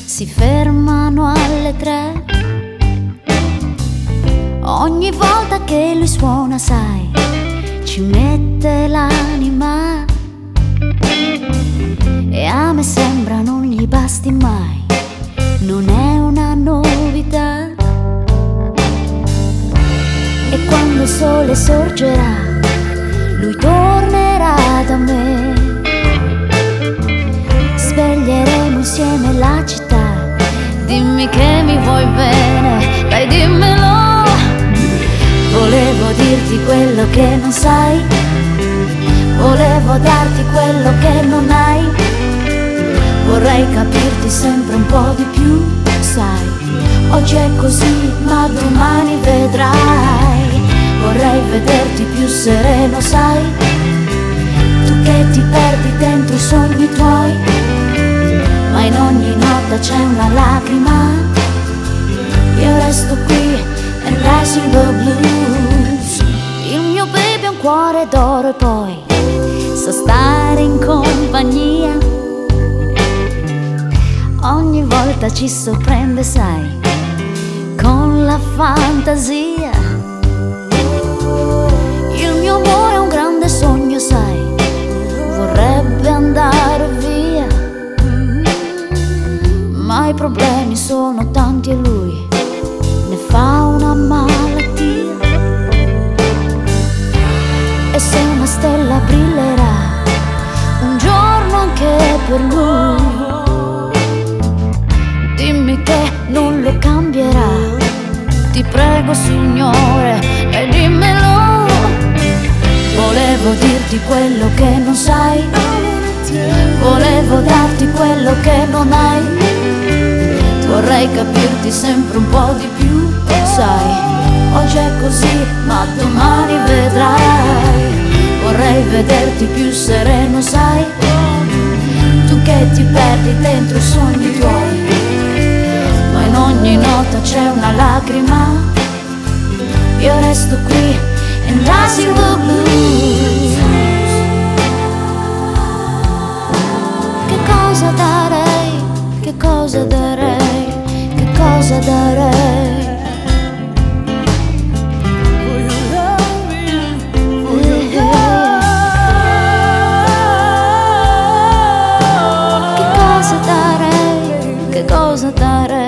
si fermano alle 3. Ogni volta che lui suona, sai, ci mette l'anima e a me sembra non gli basti mai, non è una novità. E quando il sole sorgerà, lui tornerà da me. Sveglieremo insieme la città. Dimmi che mi vuoi bene, dai dimmelo. Volevo dirti quello che non sai, volevo darti quello che non hai. Vorrei capirti sempre un po' di più, sai. Oggi è così, ma domani vedrai. Vorrei vederti più sereno, sai. Tu che ti perdi dentro i sogni tuoi, ma in ogni nota c'è una lacrima. Io resto qui and I sing the blues. Il mio baby ha un cuore d'oro e poi sa stare in compagnia. Ogni volta ci sorprende, sai, con la fantasia. Il mio amore è un grande sogno, sai, vorrebbe andare via, ma i problemi sono tanti e lui ne fa una malattia. E se una stella brillerà un giorno anche per lui, dimmi che non lo cambierà. Ti prego Signore, e dimmelo. Volevo dirti quello che non sai, volevo darti quello che non hai. Vorrei capirti sempre un po' di più, sai. Oggi è così, ma domani vedrai. Vorrei vederti più sereno, sai. Tu che ti perdi dentro i sogni tuoi, ma in ogni nota c'è una lacrima. Io resto qui and I sing the blues. Che cosa darei, che cosa darei, che cosa darei. Che cosa darei, che cosa darei.